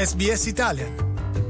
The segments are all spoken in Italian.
SBS Italian.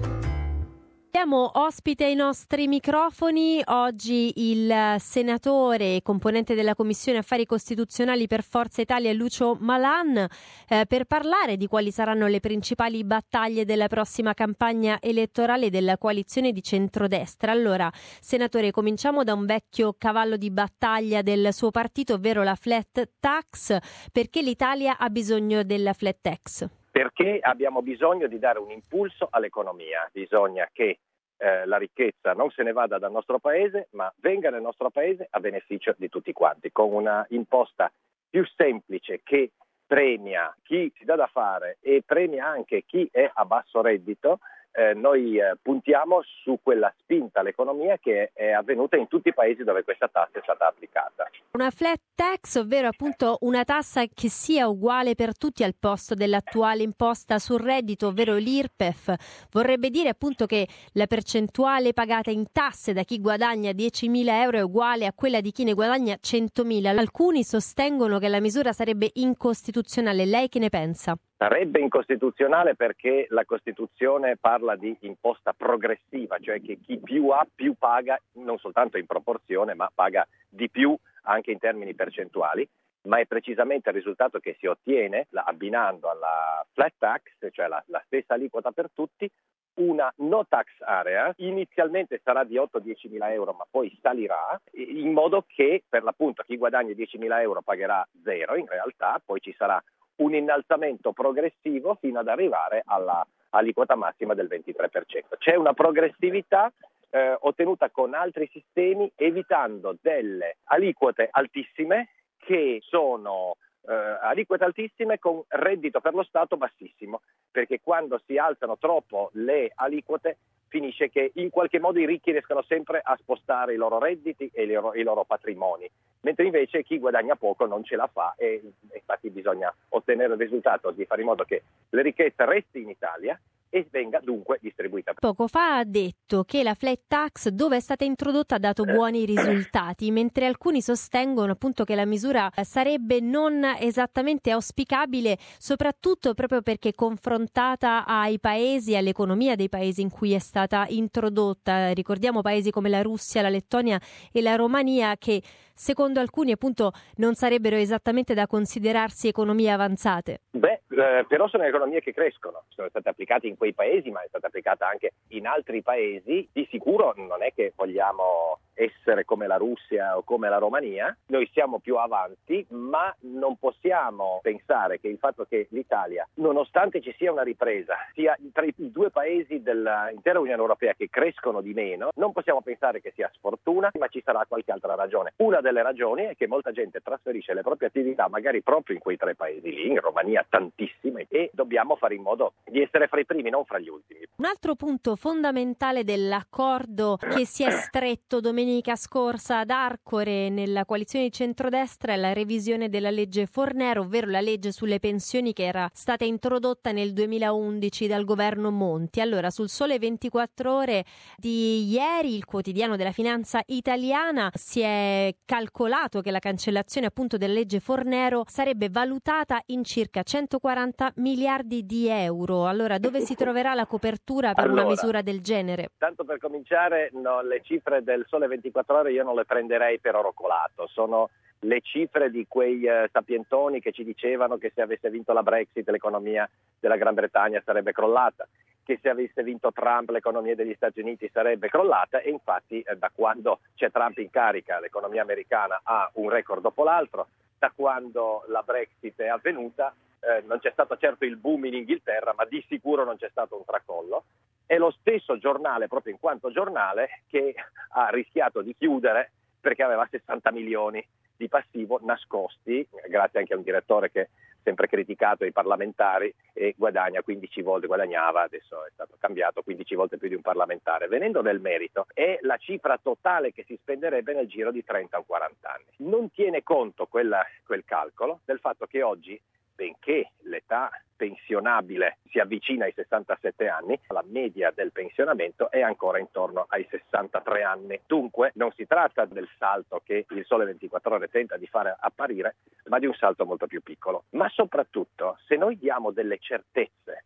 Abbiamo ospite ai nostri microfoni oggi il senatore e componente della Commissione Affari Costituzionali per Forza Italia Lucio Malan per parlare di quali saranno le principali battaglie della prossima campagna elettorale della coalizione di centrodestra. Allora, senatore, cominciamo da un vecchio cavallo di battaglia del suo partito, ovvero la flat tax. Perché l'Italia ha bisogno della flat tax? Perché abbiamo bisogno di dare un impulso all'economia, bisogna che la ricchezza non se ne vada dal nostro paese, ma venga nel nostro paese a beneficio di tutti quanti, con una imposta più semplice che premia chi si dà da fare e premia anche chi è a basso reddito. Noi puntiamo su quella spinta all'economia che è avvenuta in tutti i paesi dove questa tassa è stata applicata. Una flat tax, ovvero appunto una tassa che sia uguale per tutti al posto dell'attuale imposta sul reddito, ovvero l'IRPEF, vorrebbe dire appunto che la percentuale pagata in tasse da chi guadagna 10.000 euro è uguale a quella di chi ne guadagna 100.000. Alcuni sostengono che la misura sarebbe incostituzionale. Lei che ne pensa? Sarebbe incostituzionale perché la Costituzione parla di imposta progressiva, cioè che chi più ha più paga, non soltanto in proporzione, ma paga di più anche in termini percentuali, ma è precisamente il risultato che si ottiene abbinando alla flat tax, cioè la stessa aliquota per tutti, una no tax area. Inizialmente sarà di 8-10 mila euro, ma poi salirà, in modo che per l'appunto chi guadagna 10 mila euro pagherà zero in realtà, poi ci sarà un innalzamento progressivo fino ad arrivare alla aliquota massima del 23%. C'è una progressività ottenuta con altri sistemi, evitando delle aliquote altissime che sono aliquote altissime con reddito per lo Stato bassissimo, perché quando si alzano troppo le aliquote finisce che in qualche modo i ricchi riescono sempre a spostare i loro redditi e i loro patrimoni, mentre invece chi guadagna poco non ce la fa e infatti bisogna ottenere il risultato di fare in modo che le ricchezze resti in Italia e venga dunque distribuita. Poco fa ha detto che la flat tax, dove è stata introdotta, ha dato buoni risultati, mentre alcuni sostengono appunto che la misura sarebbe non esattamente auspicabile, soprattutto proprio perché confrontata ai paesi, all'economia dei paesi in cui è stata introdotta. Ricordiamo paesi come la Russia, la Lettonia e la Romania che secondo alcuni appunto non sarebbero esattamente da considerarsi economie avanzate. Però sono economie che crescono, sono state applicate in quei paesi, ma è stata applicata anche in altri paesi. Di sicuro non è che vogliamo essere come la Russia o come la Romania, noi siamo più avanti, ma non possiamo pensare che il fatto che l'Italia, nonostante ci sia una ripresa, sia tra i due paesi dell'intera Unione Europea che crescono di meno, non possiamo pensare che sia sfortuna, ma ci sarà qualche altra ragione. Una delle ragioni è che molta gente trasferisce le proprie attività magari proprio in quei tre paesi lì, in Romania tantissime, e dobbiamo fare in modo di essere fra i primi, non fra gli ultimi. Un altro punto fondamentale dell'accordo che si è stretto domenica scorsa ad Arcore nella coalizione di centrodestra è la revisione della legge Fornero, ovvero la legge sulle pensioni che era stata introdotta nel 2011 dal governo Monti. Allora, sul Sole 24 Ore di ieri, il quotidiano della finanza italiana, si è calcolato che la cancellazione appunto della legge Fornero sarebbe valutata in circa 140 miliardi di euro. Allora, dove si troverà la copertura per una misura del genere? Tanto per cominciare, le cifre del Sole 24 Ore io non le prenderei per oro colato, sono le cifre di quei sapientoni che ci dicevano che se avesse vinto la Brexit l'economia della Gran Bretagna sarebbe crollata, che se avesse vinto Trump l'economia degli Stati Uniti sarebbe crollata, e infatti da quando c'è Trump in carica l'economia americana ha un record dopo l'altro. Da quando la Brexit è avvenuta non c'è stato certo il boom in Inghilterra, ma di sicuro non c'è stato un tracollo. È lo stesso giornale, proprio in quanto giornale, che ha rischiato di chiudere perché aveva 60 milioni di passivo nascosti, grazie anche a un direttore che sempre criticato i parlamentari e guadagna 15 volte, guadagnava, adesso è stato cambiato, 15 volte più di un parlamentare. Venendo nel merito, è la cifra totale che si spenderebbe nel giro di 30 o 40 anni. Non tiene conto quel calcolo del fatto che oggi, benché l'età pensionabile si avvicina ai 67 anni, la media del pensionamento è ancora intorno ai 63 anni. Dunque non si tratta del salto che il Sole 24 Ore tenta di fare apparire, ma di un salto molto più piccolo. Ma soprattutto, se noi diamo delle certezze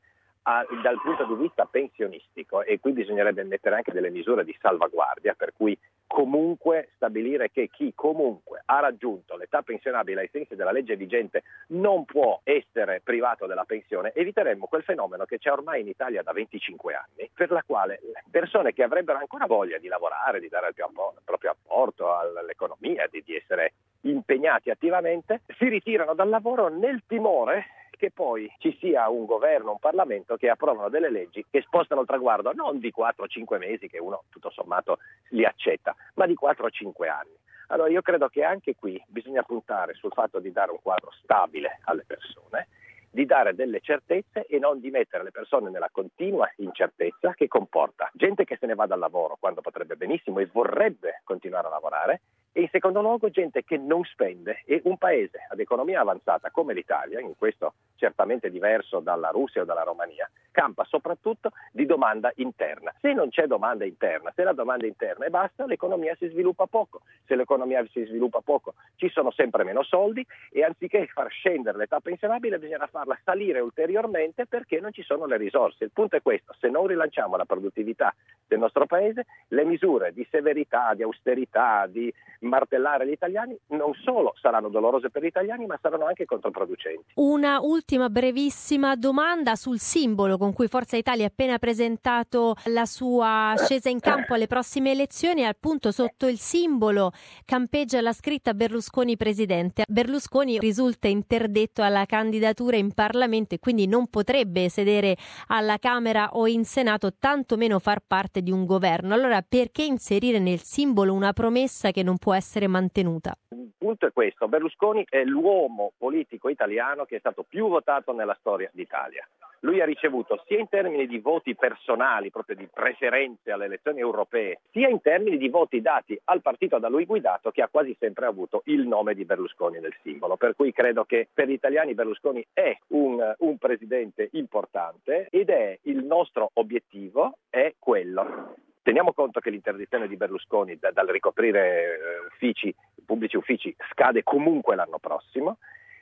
dal punto di vista pensionistico, e qui bisognerebbe mettere anche delle misure di salvaguardia, per cui comunque stabilire che chi comunque ha raggiunto l'età pensionabile ai sensi della legge vigente non può essere privato della pensione, eviteremmo quel fenomeno che c'è ormai in Italia da 25 anni, per la quale persone che avrebbero ancora voglia di lavorare, di dare il proprio apporto all'economia, di essere impegnati attivamente, si ritirano dal lavoro nel timore che poi ci sia un governo, un Parlamento che approvano delle leggi che spostano il traguardo non di 4-5 mesi, che uno tutto sommato li accetta, ma di 4-5 anni. Allora io credo che anche qui bisogna puntare sul fatto di dare un quadro stabile alle persone, di dare delle certezze e non di mettere le persone nella continua incertezza che comporta gente che se ne va dal lavoro quando potrebbe benissimo e vorrebbe continuare a lavorare, e in secondo luogo gente che non spende, e un paese ad economia avanzata come l'Italia, in questo certamente diverso dalla Russia o dalla Romania, campa soprattutto di domanda interna. Se non c'è domanda interna, se la domanda interna è bassa, l'economia si sviluppa poco. Se l'economia si sviluppa poco, ci sono sempre meno soldi, e anziché far scendere l'età pensionabile bisogna farla salire ulteriormente perché non ci sono le risorse. Il punto è questo: se non rilanciamo la produttività del nostro paese, le misure di severità, di austerità, di martellare gli italiani non solo saranno dolorose per gli italiani, ma saranno anche controproducenti. Una ultima brevissima domanda sul simbolo con cui Forza Italia ha appena presentato la sua scesa in campo alle prossime elezioni. Appunto sotto il simbolo campeggia la scritta Berlusconi presidente. Berlusconi risulta interdetto alla candidatura in Parlamento e quindi non potrebbe sedere alla Camera o in Senato, tantomeno far parte di un governo. Allora perché inserire nel simbolo una promessa che non può essere mantenuta? Il punto è questo: Berlusconi è l'uomo politico italiano che è stato più votato nella storia d'Italia. Lui ha ricevuto sia in termini di voti personali, proprio di preferenze alle elezioni europee, sia in termini di voti dati al partito da lui guidato, che ha quasi sempre avuto il nome di Berlusconi nel simbolo. Per cui credo che per gli italiani Berlusconi è un presidente importante, ed è il nostro obiettivo, è quello. Teniamo conto che l'interdizione di Berlusconi dal ricoprire pubblici uffici scade comunque l'anno prossimo,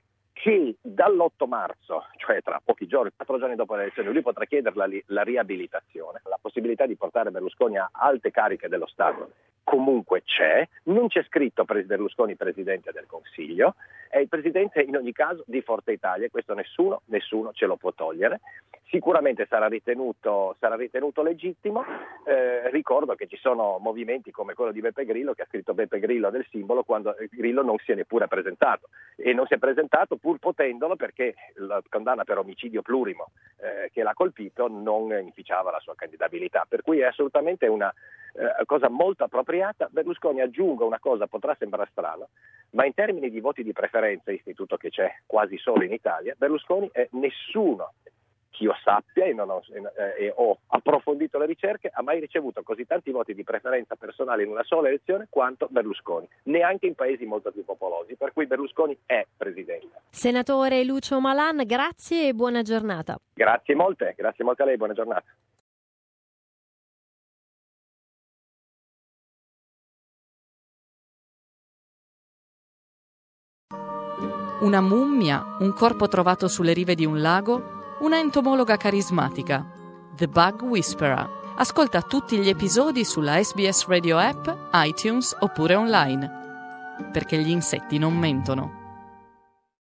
che dall'8 marzo, cioè tra pochi giorni, 4 giorni dopo le elezioni, lui potrà chiedere la riabilitazione. La possibilità di portare Berlusconi a alte cariche dello Stato comunque c'è. Non c'è scritto Berlusconi Presidente del Consiglio, è il Presidente in ogni caso di Forza Italia, e questo nessuno ce lo può togliere. Sicuramente sarà ritenuto legittimo. Ricordo che ci sono movimenti come quello di Beppe Grillo, che ha scritto Beppe Grillo del simbolo quando Grillo non si è neppure presentato, e non si è presentato pur potendolo, perché la condanna per omicidio plurimo che l'ha colpito non inficiava la sua candidabilità. Per cui è assolutamente una cosa molto appropriata. Berlusconi, aggiungo una cosa, potrà sembrare strano, ma in termini di voti di preferenza, istituto che c'è quasi solo in Italia, Berlusconi è nessuno, che io sappia e ho approfondito le ricerche, ha mai ricevuto così tanti voti di preferenza personale in una sola elezione quanto Berlusconi, neanche in paesi molto più popolosi, per cui Berlusconi è presidente. Senatore Lucio Malan, grazie e buona giornata. Grazie molte a lei, buona giornata. Una mummia, un corpo trovato sulle rive di un lago, una entomologa carismatica. The Bug Whisperer. Ascolta tutti gli episodi sulla SBS Radio App, iTunes oppure online. Perché gli insetti non mentono.